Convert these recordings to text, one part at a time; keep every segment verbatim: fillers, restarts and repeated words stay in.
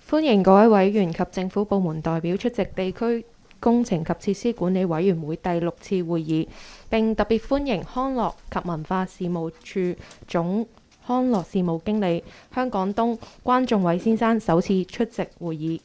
歡迎各位委員及政府部門代表出席地區工程及設施管理委員會第六次會議，並特別歡迎康樂及文化事務處總康樂事務經理香港東關仲偉先生首次出席會議。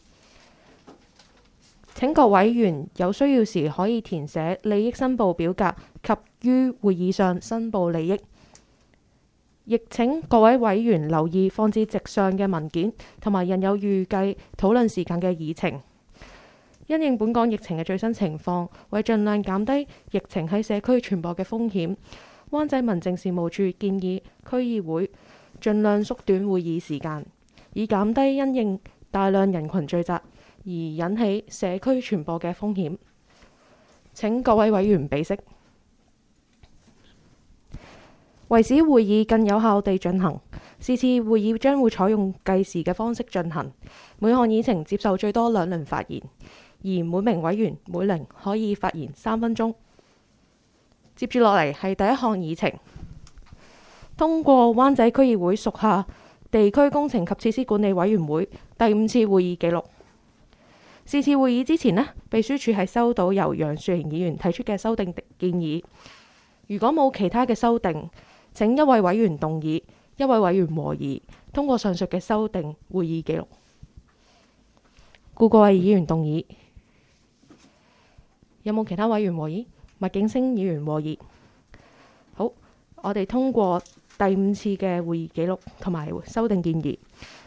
請各委員有需要時可以填寫利益申報表格及於會議上申報利益。亦請各位委員留意放置席上嘅文件同埋印有預計討論時間嘅議程。因應本港疫情嘅最新情況，為盡量減低疫情喺社區傳播嘅風險，灣仔民政事務處建議區議會盡量縮短會議時間，以減低因應大量人群聚集而引起社區傳播嘅風險。請各位委員備悉。為使會議更有效地進行，是次會議將會採用計時嘅方式進行，每項議程接受最多兩輪發言，而每名委員每輪可以發言三分鐘。接住落嚟係第一項議程，通過灣仔區議會屬下地區工程及設施管理委員會第五次會議記錄。是次會議之前呢，秘書處係收到由楊雪盈議員提出嘅修訂建議，如果冇其他嘅修訂，請一位委員動議，一位委員和議，通過上述嘅修訂會議記錄。故各位議員動議。有冇其他委員和議？麥景星議員和議。好，我哋通過第五次嘅會議記錄同埋修訂建議。